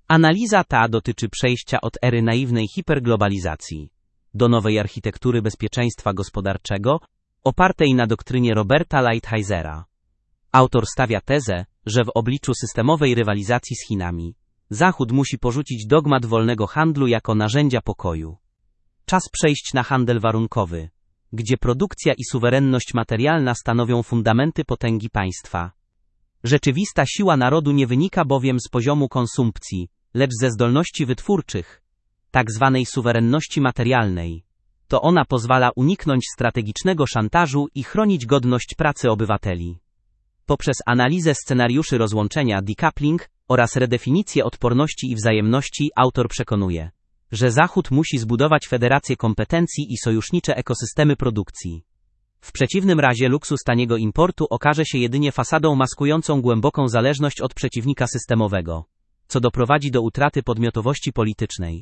Analiza ta dotyczy przejścia od ery naiwnej hiperglobalizacji do nowej architektury bezpieczeństwa gospodarczego, opartej na doktrynie Roberta Lighthisera. Autor stawia tezę, że w obliczu systemowej rywalizacji z Chinami, Zachód musi porzucić dogmat wolnego handlu jako narzędzia pokoju. Czas przejść na handel warunkowy, gdzie produkcja i suwerenność materialna stanowią fundamenty potęgi państwa. Rzeczywista siła narodu nie wynika bowiem z poziomu konsumpcji, lecz ze zdolności wytwórczych, tak zwanej suwerenności materialnej. To ona pozwala uniknąć strategicznego szantażu i chronić godność pracy obywateli. Poprzez analizę scenariuszy rozłączenia decoupling oraz redefinicję odporności i wzajemności autor przekonuje, że Zachód musi zbudować federację kompetencji i sojusznicze ekosystemy produkcji. W przeciwnym razie luksus taniego importu okaże się jedynie fasadą maskującą głęboką zależność od przeciwnika systemowego, co doprowadzi do utraty podmiotowości politycznej.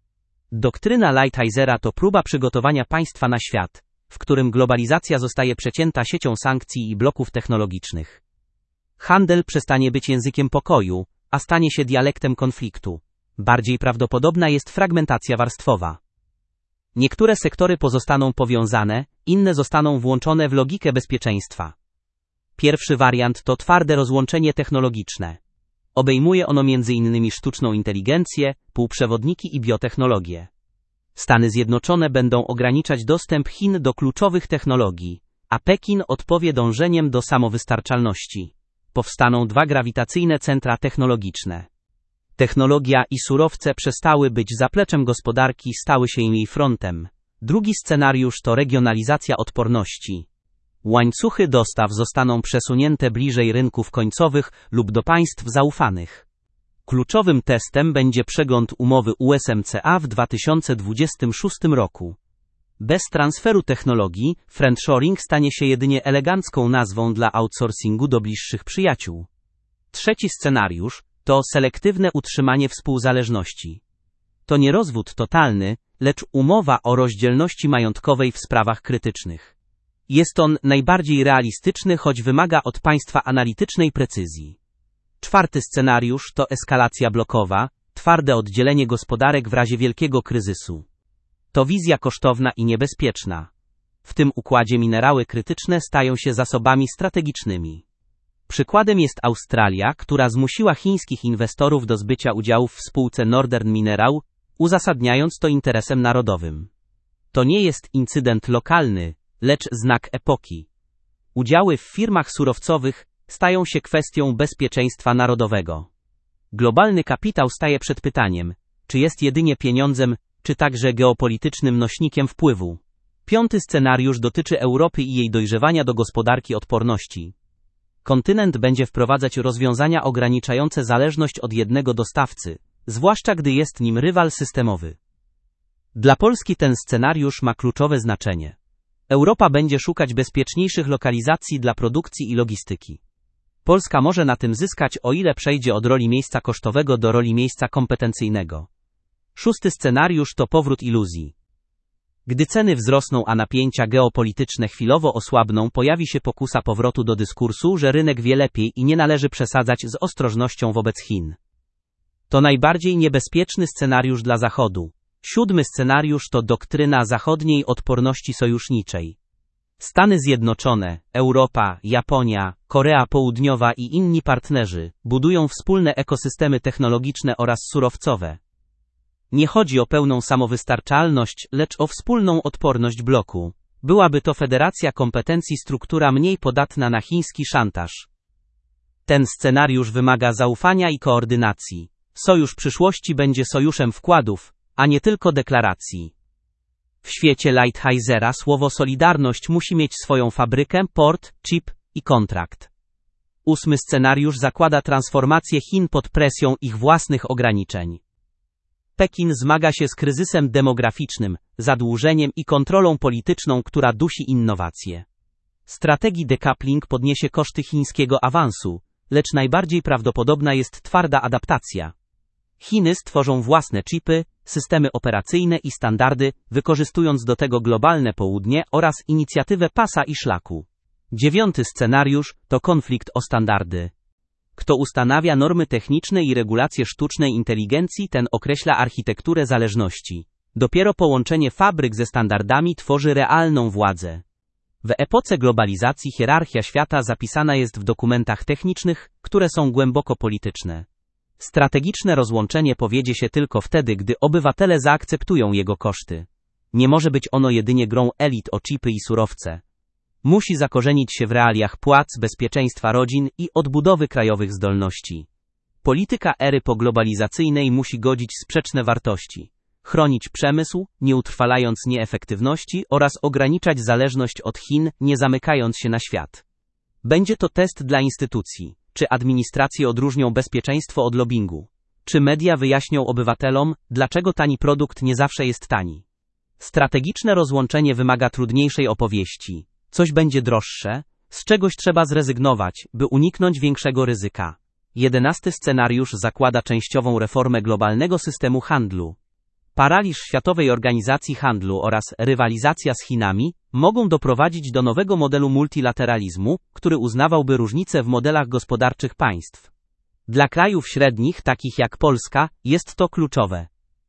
Doktryna Lighthisera to próba przygotowania państwa na świat, w którym globalizacja zostaje przecięta siecią sankcji i bloków technologicznych. Handel przestanie być językiem pokoju, a stanie się dialektem konfliktu. Bardziej prawdopodobna jest fragmentacja warstwowa. Niektóre sektory pozostaną powiązane, inne zostaną włączone w logikę bezpieczeństwa. Pierwszy wariant to twarde rozłączenie technologiczne. Obejmuje ono m.in. sztuczną inteligencję, półprzewodniki i biotechnologię. Stany Zjednoczone będą ograniczać dostęp Chin do kluczowych technologii, a Pekin odpowie dążeniem do samowystarczalności. Powstaną dwa grawitacyjne centra technologiczne. Technologia i surowce przestały być zapleczem gospodarki, stały się jej frontem. Drugi scenariusz to regionalizacja odporności. Łańcuchy dostaw zostaną przesunięte bliżej rynków końcowych lub do państw zaufanych. Kluczowym testem będzie przegląd umowy USMCA w 2026 roku. Bez transferu technologii, friendshoring stanie się jedynie elegancką nazwą dla outsourcingu do bliższych przyjaciół. Trzeci scenariusz to selektywne utrzymanie współzależności. To nie rozwód totalny, lecz umowa o rozdzielności majątkowej w sprawach krytycznych. Jest on najbardziej realistyczny, choć wymaga od państwa analitycznej precyzji. Czwarty scenariusz to eskalacja blokowa, twarde oddzielenie gospodarek w razie wielkiego kryzysu. To wizja kosztowna i niebezpieczna. W tym układzie minerały krytyczne stają się zasobami strategicznymi. Przykładem jest Australia, która zmusiła chińskich inwestorów do zbycia udziałów w spółce Northern Mineral, uzasadniając to interesem narodowym. To nie jest incydent lokalny, lecz znak epoki. Udziały w firmach surowcowych stają się kwestią bezpieczeństwa narodowego. Globalny kapitał staje przed pytaniem, czy jest jedynie pieniądzem, czy także geopolitycznym nośnikiem wpływu. Piąty scenariusz dotyczy Europy i jej dojrzewania do gospodarki odporności. Kontynent będzie wprowadzać rozwiązania ograniczające zależność od jednego dostawcy, zwłaszcza gdy jest nim rywal systemowy. Dla Polski ten scenariusz ma kluczowe znaczenie. Europa będzie szukać bezpieczniejszych lokalizacji dla produkcji i logistyki. Polska może na tym zyskać, o ile przejdzie od roli miejsca kosztowego do roli miejsca kompetencyjnego. Szósty scenariusz to powrót iluzji. Gdy ceny wzrosną, a napięcia geopolityczne chwilowo osłabną, pojawi się pokusa powrotu do dyskursu, że rynek wie lepiej i nie należy przesadzać z ostrożnością wobec Chin. To najbardziej niebezpieczny scenariusz dla Zachodu. Siódmy scenariusz to doktryna zachodniej odporności sojuszniczej. Stany Zjednoczone, Europa, Japonia, Korea Południowa i inni partnerzy budują wspólne ekosystemy technologiczne oraz surowcowe. Nie chodzi o pełną samowystarczalność, lecz o wspólną odporność bloku. Byłaby to federacja kompetencji, struktura mniej podatna na chiński szantaż. Ten scenariusz wymaga zaufania i koordynacji. Sojusz przyszłości będzie sojuszem wkładów, a nie tylko deklaracji. W świecie Lighthisera słowo solidarność musi mieć swoją fabrykę, port, chip i kontrakt. Ósmy scenariusz zakłada transformację Chin pod presją ich własnych ograniczeń. Pekin zmaga się z kryzysem demograficznym, zadłużeniem i kontrolą polityczną, która dusi innowacje. Strategii decoupling podniesie koszty chińskiego awansu, lecz najbardziej prawdopodobna jest twarda adaptacja. Chiny stworzą własne chipy, systemy operacyjne i standardy, wykorzystując do tego globalne południe oraz inicjatywę pasa i szlaku. Dziewiąty scenariusz to konflikt o standardy. Kto ustanawia normy techniczne i regulacje sztucznej inteligencji, ten określa architekturę zależności. Dopiero połączenie fabryk ze standardami tworzy realną władzę. W epoce globalizacji hierarchia świata zapisana jest w dokumentach technicznych, które są głęboko polityczne. Strategiczne rozłączenie powiedzie się tylko wtedy, gdy obywatele zaakceptują jego koszty. Nie może być ono jedynie grą elit o chipy i surowce. Musi zakorzenić się w realiach płac, bezpieczeństwa rodzin i odbudowy krajowych zdolności. Polityka ery poglobalizacyjnej musi godzić sprzeczne wartości. Chronić przemysł, nie utrwalając nieefektywności, oraz ograniczać zależność od Chin, nie zamykając się na świat. Będzie to test dla instytucji. Czy administracje odróżnią bezpieczeństwo od lobbingu? Czy media wyjaśnią obywatelom, dlaczego tani produkt nie zawsze jest tani? Strategiczne rozłączenie wymaga trudniejszej opowieści. Coś będzie droższe, z czegoś trzeba zrezygnować, by uniknąć większego ryzyka. 11 scenariusz zakłada częściową reformę globalnego systemu handlu. Paraliż Światowej Organizacji Handlu oraz rywalizacja z Chinami mogą doprowadzić do nowego modelu multilateralizmu, który uznawałby różnice w modelach gospodarczych państw. Dla krajów średnich, takich jak Polska, jest to kluczowe.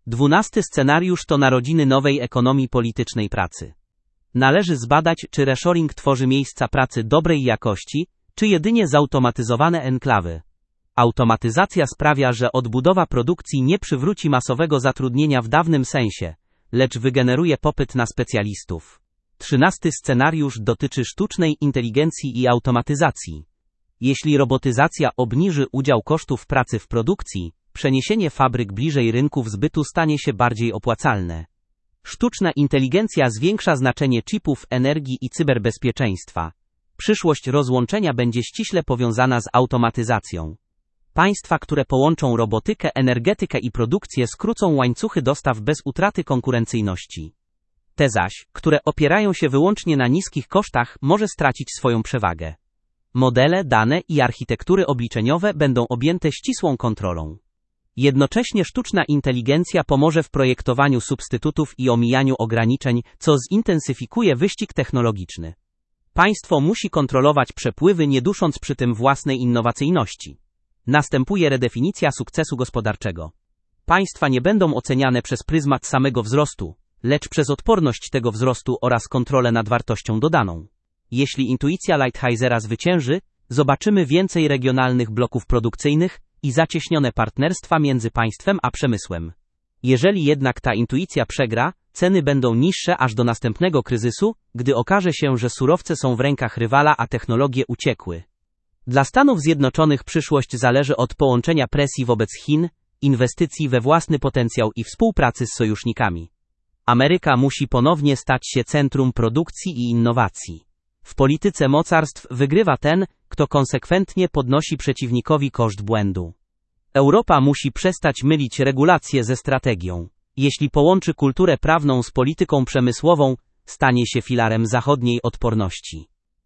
12 scenariusz to narodziny nowej ekonomii politycznej pracy. Należy zbadać, czy reshoring tworzy miejsca pracy dobrej jakości, czy jedynie zautomatyzowane enklawy. Automatyzacja sprawia, że odbudowa produkcji nie przywróci masowego zatrudnienia w dawnym sensie, lecz wygeneruje popyt na specjalistów. 13 scenariusz dotyczy sztucznej inteligencji i automatyzacji. Jeśli robotyzacja obniży udział kosztów pracy w produkcji, przeniesienie fabryk bliżej rynków zbytu stanie się bardziej opłacalne. Sztuczna inteligencja zwiększa znaczenie chipów, energii i cyberbezpieczeństwa. Przyszłość rozłączenia będzie ściśle powiązana z automatyzacją. Państwa, które połączą robotykę, energetykę i produkcję, skrócą łańcuchy dostaw bez utraty konkurencyjności. Te zaś, które opierają się wyłącznie na niskich kosztach, może stracić swoją przewagę. Modele, dane i architektury obliczeniowe będą objęte ścisłą kontrolą. Jednocześnie sztuczna inteligencja pomoże w projektowaniu substytutów i omijaniu ograniczeń, co zintensyfikuje wyścig technologiczny. Państwo musi kontrolować przepływy, nie dusząc przy tym własnej innowacyjności. Następuje redefinicja sukcesu gospodarczego. Państwa nie będą oceniane przez pryzmat samego wzrostu, lecz przez odporność tego wzrostu oraz kontrolę nad wartością dodaną. Jeśli intuicja Lighthisera zwycięży, zobaczymy więcej regionalnych bloków produkcyjnych i zacieśnione partnerstwa między państwem a przemysłem. Jeżeli jednak ta intuicja przegra, ceny będą niższe aż do następnego kryzysu, gdy okaże się, że surowce są w rękach rywala, a technologie uciekły. Dla Stanów Zjednoczonych przyszłość zależy od połączenia presji wobec Chin, inwestycji we własny potencjał i współpracy z sojusznikami. Ameryka musi ponownie stać się centrum produkcji i innowacji. W polityce mocarstw wygrywa ten, kto konsekwentnie podnosi przeciwnikowi koszt błędu. Europa musi przestać mylić regulacje ze strategią. Jeśli połączy kulturę prawną z polityką przemysłową, stanie się filarem zachodniej odporności.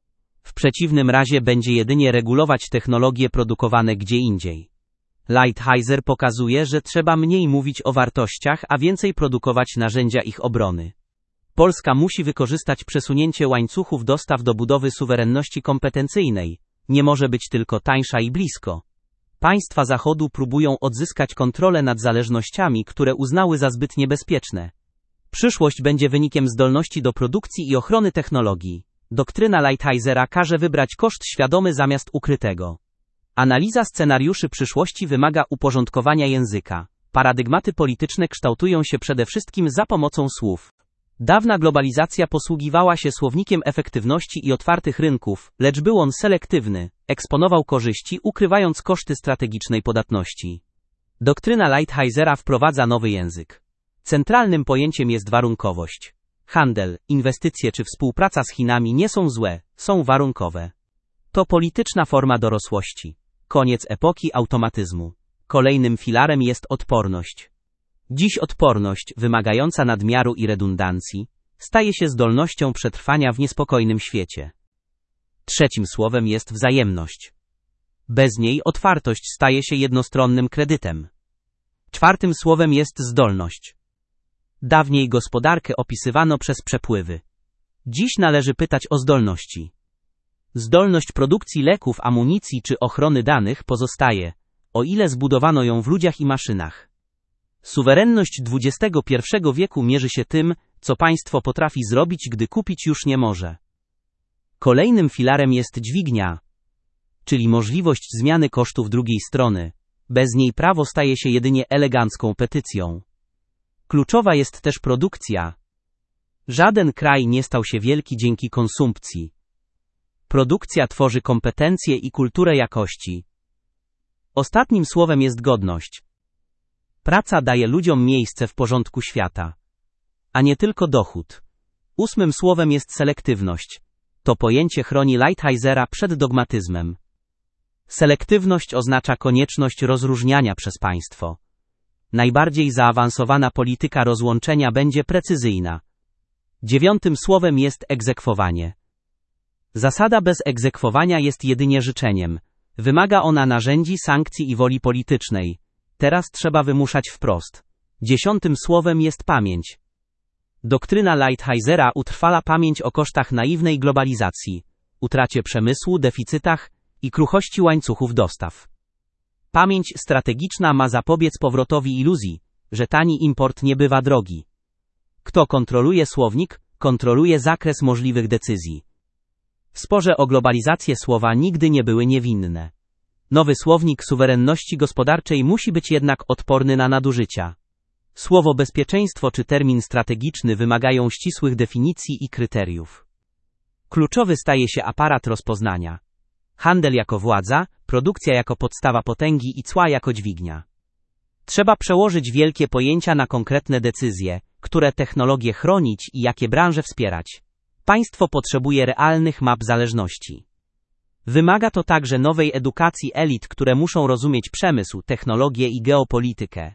W przeciwnym razie będzie jedynie regulować technologie produkowane gdzie indziej. Lighthizer pokazuje, że trzeba mniej mówić o wartościach, a więcej produkować narzędzia ich obrony. Polska musi wykorzystać przesunięcie łańcuchów dostaw do budowy suwerenności kompetencyjnej. Nie może być tylko tańsza i blisko. Państwa Zachodu próbują odzyskać kontrolę nad zależnościami, które uznały za zbyt niebezpieczne. Przyszłość będzie wynikiem zdolności do produkcji i ochrony technologii. Doktryna Lighthizera każe wybrać koszt świadomy zamiast ukrytego. Analiza scenariuszy przyszłości wymaga uporządkowania języka. Paradygmaty polityczne kształtują się przede wszystkim za pomocą słów. Dawna globalizacja posługiwała się słownikiem efektywności i otwartych rynków, lecz był on selektywny, eksponował korzyści, ukrywając koszty strategicznej podatności. Doktryna Lighthizera wprowadza nowy język. Centralnym pojęciem jest warunkowość. Handel, inwestycje czy współpraca z Chinami nie są złe, są warunkowe. To polityczna forma dorosłości. Koniec epoki automatyzmu. Kolejnym filarem jest odporność. Dziś odporność, wymagająca nadmiaru i redundancji, staje się zdolnością przetrwania w niespokojnym świecie. Trzecim słowem jest wzajemność. Bez niej otwartość staje się jednostronnym kredytem. Czwartym słowem jest zdolność. Dawniej gospodarkę opisywano przez przepływy. Dziś należy pytać o zdolności. Zdolność produkcji leków, amunicji czy ochrony danych pozostaje, o ile zbudowano ją w ludziach i maszynach. Suwerenność XXI wieku mierzy się tym, co państwo potrafi zrobić, gdy kupić już nie może. Kolejnym filarem jest dźwignia, czyli możliwość zmiany kosztów drugiej strony. Bez niej prawo staje się jedynie elegancką petycją. Kluczowa jest też produkcja. Żaden kraj nie stał się wielki dzięki konsumpcji. Produkcja tworzy kompetencje i kulturę jakości. Ostatnim słowem jest godność. Praca daje ludziom miejsce w porządku świata, a nie tylko dochód. 8. słowem jest selektywność. To pojęcie chroni Lighthisera przed dogmatyzmem. Selektywność oznacza konieczność rozróżniania przez państwo. Najbardziej zaawansowana polityka rozłączenia będzie precyzyjna. 9. słowem jest egzekwowanie. Zasada bez egzekwowania jest jedynie życzeniem. Wymaga ona narzędzi, sankcji i woli politycznej. Teraz trzeba wymuszać wprost. 10. słowem jest pamięć. Doktryna Lighthisera utrwala pamięć o kosztach naiwnej globalizacji, utracie przemysłu, deficytach i kruchości łańcuchów dostaw. Pamięć strategiczna ma zapobiec powrotowi iluzji, że tani import nie bywa drogi. Kto kontroluje słownik, kontroluje zakres możliwych decyzji. W sporze o globalizację słowa nigdy nie były niewinne. Nowy słownik suwerenności gospodarczej musi być jednak odporny na nadużycia. Słowo bezpieczeństwo czy termin strategiczny wymagają ścisłych definicji i kryteriów. Kluczowy staje się aparat rozpoznania. Handel jako władza, produkcja jako podstawa potęgi i cła jako dźwignia. Trzeba przełożyć wielkie pojęcia na konkretne decyzje, które technologie chronić i jakie branże wspierać. Państwo potrzebuje realnych map zależności. Wymaga to także nowej edukacji elit, które muszą rozumieć przemysł, technologię i geopolitykę.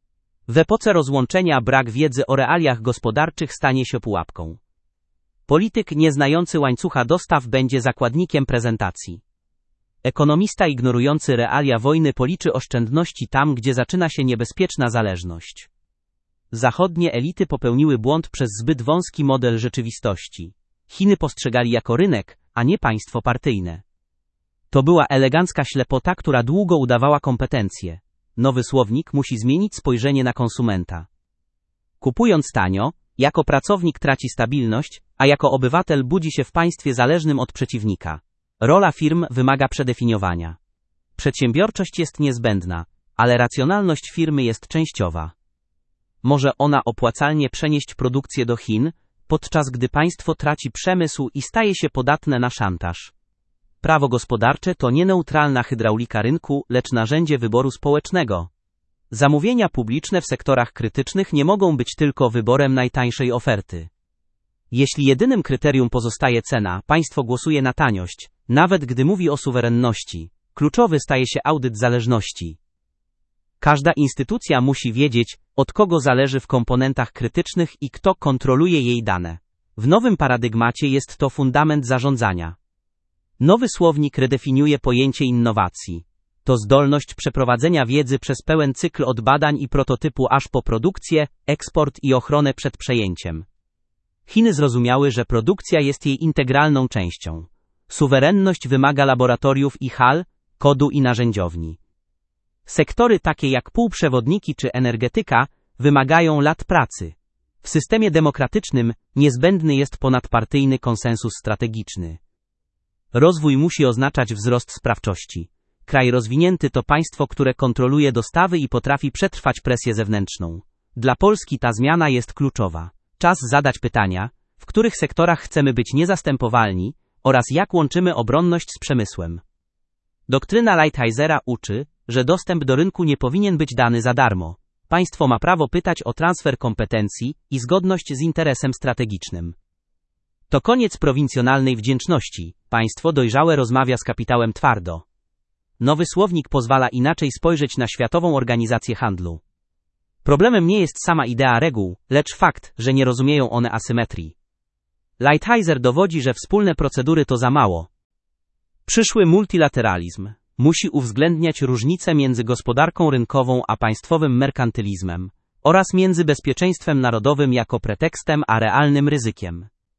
W epoce rozłączenia brak wiedzy o realiach gospodarczych stanie się pułapką. Polityk nieznający łańcucha dostaw będzie zakładnikiem prezentacji. Ekonomista ignorujący realia wojny policzy oszczędności tam, gdzie zaczyna się niebezpieczna zależność. Zachodnie elity popełniły błąd przez zbyt wąski model rzeczywistości. Chiny postrzegali jako rynek, a nie państwo partyjne. To była elegancka ślepota, która długo udawała kompetencje. Nowy słownik musi zmienić spojrzenie na konsumenta. Kupując tanio, jako pracownik traci stabilność, a jako obywatel budzi się w państwie zależnym od przeciwnika. Rola firm wymaga przedefiniowania. Przedsiębiorczość jest niezbędna, ale racjonalność firmy jest częściowa. Może ona opłacalnie przenieść produkcję do Chin, podczas gdy państwo traci przemysł i staje się podatne na szantaż. Prawo gospodarcze to nie neutralna hydraulika rynku, lecz narzędzie wyboru społecznego. Zamówienia publiczne w sektorach krytycznych nie mogą być tylko wyborem najtańszej oferty. Jeśli jedynym kryterium pozostaje cena, państwo głosuje na taniość, nawet gdy mówi o suwerenności. Kluczowy staje się audyt zależności. Każda instytucja musi wiedzieć, od kogo zależy w komponentach krytycznych i kto kontroluje jej dane. W nowym paradygmacie jest to fundament zarządzania. Nowy słownik redefiniuje pojęcie innowacji. To zdolność przeprowadzenia wiedzy przez pełen cykl od badań i prototypu aż po produkcję, eksport i ochronę przed przejęciem. Chiny zrozumiały, że produkcja jest jej integralną częścią. Suwerenność wymaga laboratoriów i hal, kodu i narzędziowni. Sektory takie jak półprzewodniki czy energetyka wymagają lat pracy. W systemie demokratycznym niezbędny jest ponadpartyjny konsensus strategiczny. Rozwój musi oznaczać wzrost sprawczości. Kraj rozwinięty to państwo, które kontroluje dostawy i potrafi przetrwać presję zewnętrzną. Dla Polski ta zmiana jest kluczowa. Czas zadać pytania, w których sektorach chcemy być niezastępowalni oraz jak łączymy obronność z przemysłem. Doktryna Lighthisera uczy, że dostęp do rynku nie powinien być dany za darmo. Państwo ma prawo pytać o transfer kompetencji i zgodność z interesem strategicznym. To koniec prowincjonalnej wdzięczności. Państwo dojrzałe rozmawia z kapitałem twardo. Nowy słownik pozwala inaczej spojrzeć na Światową Organizację Handlu. Problemem nie jest sama idea reguł, lecz fakt, że nie rozumieją one asymetrii. Lighthizer dowodzi, że wspólne procedury to za mało. Przyszły multilateralizm musi uwzględniać różnice między gospodarką rynkową a państwowym merkantylizmem oraz między bezpieczeństwem narodowym jako pretekstem a realnym ryzykiem.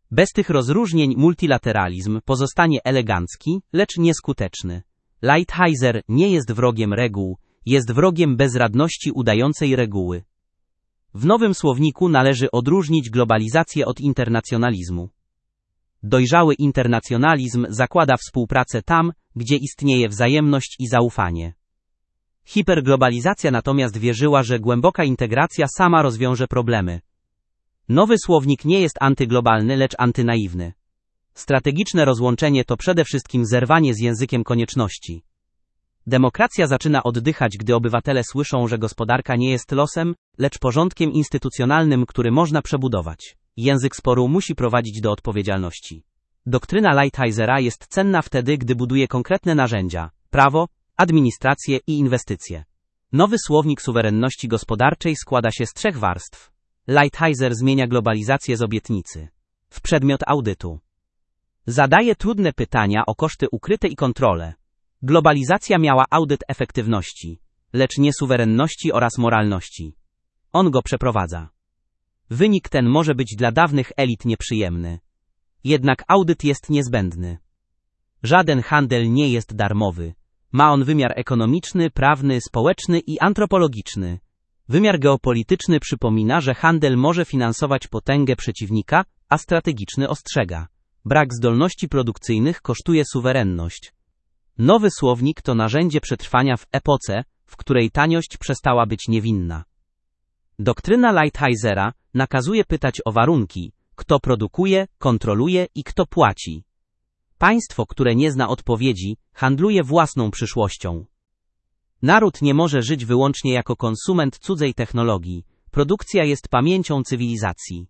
Bez tych rozróżnień multilateralizm pozostanie elegancki, lecz nieskuteczny. Lighthizer nie jest wrogiem reguł, jest wrogiem bezradności udającej reguły. W nowym słowniku należy odróżnić globalizację od internacjonalizmu. Dojrzały internacjonalizm zakłada współpracę tam, gdzie istnieje wzajemność i zaufanie. Hiperglobalizacja natomiast wierzyła, że głęboka integracja sama rozwiąże problemy. Nowy słownik nie jest antyglobalny, lecz antynaiwny. Strategiczne rozłączenie to przede wszystkim zerwanie z językiem konieczności. Demokracja zaczyna oddychać, gdy obywatele słyszą, że gospodarka nie jest losem, lecz porządkiem instytucjonalnym, który można przebudować. Język sporu musi prowadzić do odpowiedzialności. Doktryna Lighthizera jest cenna wtedy, gdy buduje konkretne narzędzia: prawo, administrację i inwestycje. Nowy słownik suwerenności gospodarczej składa się z 3 warstw. Lighthizer zmienia globalizację z obietnicy w przedmiot audytu. Zadaje trudne pytania o koszty ukryte i kontrolę. Globalizacja miała audyt efektywności, lecz nie suwerenności oraz moralności. On go przeprowadza. Wynik ten może być dla dawnych elit nieprzyjemny. Jednak audyt jest niezbędny. Żaden handel nie jest darmowy. Ma on wymiar ekonomiczny, prawny, społeczny i antropologiczny. Wymiar geopolityczny przypomina, że handel może finansować potęgę przeciwnika, a strategiczny ostrzega: brak zdolności produkcyjnych kosztuje suwerenność. Nowy słownik to narzędzie przetrwania w epoce, w której taniość przestała być niewinna. Doktryna Lighthizera nakazuje pytać o warunki: kto produkuje, kontroluje i kto płaci. Państwo, które nie zna odpowiedzi, handluje własną przyszłością. Naród nie może żyć wyłącznie jako konsument cudzej technologii. Produkcja jest pamięcią cywilizacji.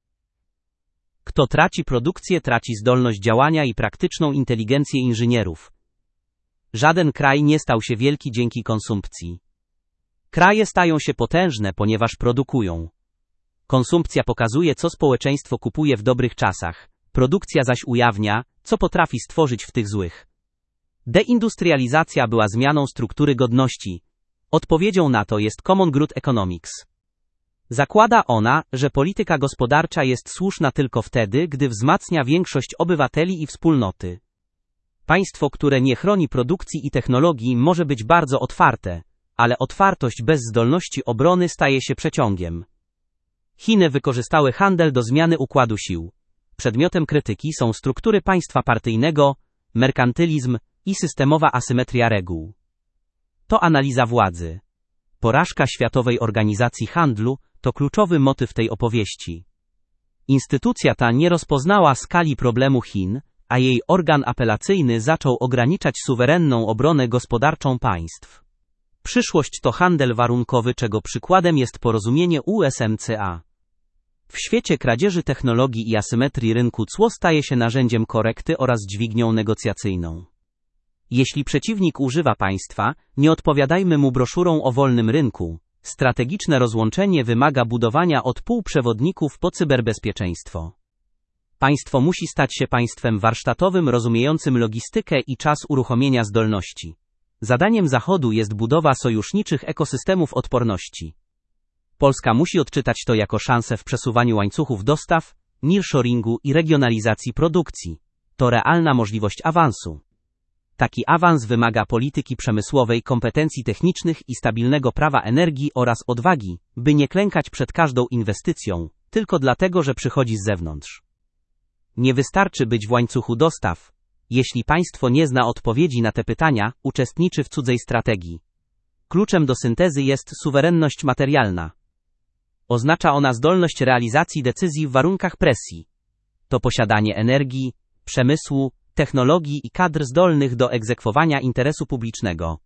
Kto traci produkcję, traci zdolność działania i praktyczną inteligencję inżynierów. Żaden kraj nie stał się wielki dzięki konsumpcji. Kraje stają się potężne, ponieważ produkują. Konsumpcja pokazuje, co społeczeństwo kupuje w dobrych czasach. Produkcja zaś ujawnia, co potrafi stworzyć w tych złych. Deindustrializacja była zmianą struktury godności. Odpowiedzią na to jest Common Good Economics. Zakłada ona, że polityka gospodarcza jest słuszna tylko wtedy, gdy wzmacnia większość obywateli i wspólnoty. Państwo, które nie chroni produkcji i technologii, może być bardzo otwarte, ale otwartość bez zdolności obrony staje się przeciągiem. Chiny wykorzystały handel do zmiany układu sił. Przedmiotem krytyki są struktury państwa partyjnego, merkantylizm i systemowa asymetria reguł. To analiza władzy. Porażka Światowej Organizacji Handlu to kluczowy motyw tej opowieści. Instytucja ta nie rozpoznała skali problemu Chin, a jej organ apelacyjny zaczął ograniczać suwerenną obronę gospodarczą państw. Przyszłość to handel warunkowy, czego przykładem jest porozumienie USMCA. W świecie kradzieży technologii i asymetrii rynku cło staje się narzędziem korekty oraz dźwignią negocjacyjną. Jeśli przeciwnik używa państwa, nie odpowiadajmy mu broszurą o wolnym rynku. Strategiczne rozłączenie wymaga budowania od półprzewodników po cyberbezpieczeństwo. Państwo musi stać się państwem warsztatowym, rozumiejącym logistykę i czas uruchomienia zdolności. Zadaniem Zachodu jest budowa sojuszniczych ekosystemów odporności. Polska musi odczytać to jako szansę w przesuwaniu łańcuchów dostaw, nearshoringu i regionalizacji produkcji. To realna możliwość awansu. Taki awans wymaga polityki przemysłowej, kompetencji technicznych i stabilnego prawa energii oraz odwagi, by nie klękać przed każdą inwestycją, tylko dlatego, że przychodzi z zewnątrz. Nie wystarczy być w łańcuchu dostaw. Jeśli państwo nie zna odpowiedzi na te pytania, uczestniczy w cudzej strategii. Kluczem do syntezy jest suwerenność materialna. Oznacza ona zdolność realizacji decyzji w warunkach presji. To posiadanie energii, przemysłu, technologii i kadr zdolnych do egzekwowania interesu publicznego.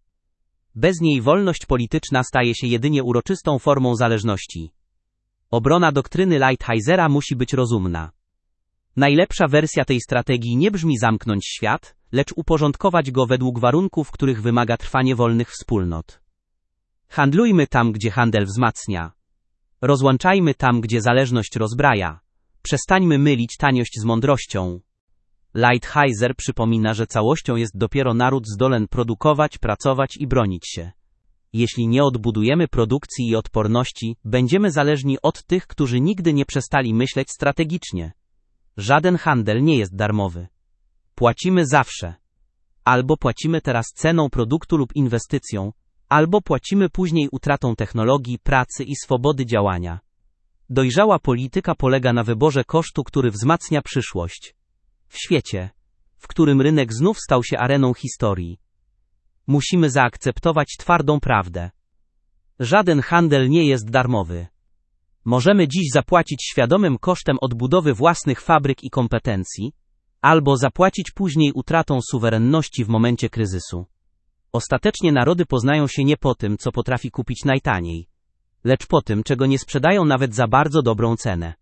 Bez niej wolność polityczna staje się jedynie uroczystą formą zależności. Obrona doktryny Lighthizera musi być rozumna. Najlepsza wersja tej strategii nie brzmi zamknąć świat, lecz uporządkować go według warunków, których wymaga trwanie wolnych wspólnot. Handlujmy tam, gdzie handel wzmacnia. Rozłączajmy tam, gdzie zależność rozbraja. Przestańmy mylić taniość z mądrością. Lighthizer przypomina, że całością jest dopiero naród zdolen produkować, pracować i bronić się. Jeśli nie odbudujemy produkcji i odporności, będziemy zależni od tych, którzy nigdy nie przestali myśleć strategicznie. Żaden handel nie jest darmowy. Płacimy zawsze. Albo płacimy teraz ceną produktu lub inwestycją, albo płacimy później utratą technologii, pracy i swobody działania. Dojrzała polityka polega na wyborze kosztu, który wzmacnia przyszłość. W świecie, w którym rynek znów stał się areną historii, musimy zaakceptować twardą prawdę. Żaden handel nie jest darmowy. Możemy dziś zapłacić świadomym kosztem odbudowy własnych fabryk i kompetencji, albo zapłacić później utratą suwerenności w momencie kryzysu. Ostatecznie narody poznają się nie po tym, co potrafi kupić najtaniej, lecz po tym, czego nie sprzedają nawet za bardzo dobrą cenę.